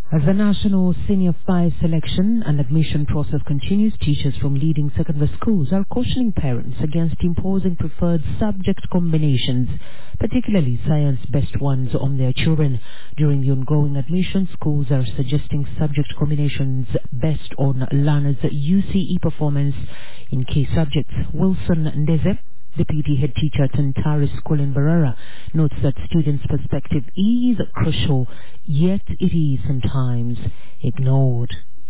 As the National Senior 5 selection and admission process continues, teachers from leading secondary schools are cautioning parents against imposing preferred subject combinations, particularly science-based ones, on their children. During the ongoing admission, schools are suggesting subject combinations based on learners' UCE performance in key subjects. Wilson Ndeze, Deputy Head Teacher at Antari School in Barara, notes that students' perspective is crucial, yet it is sometimes ignored.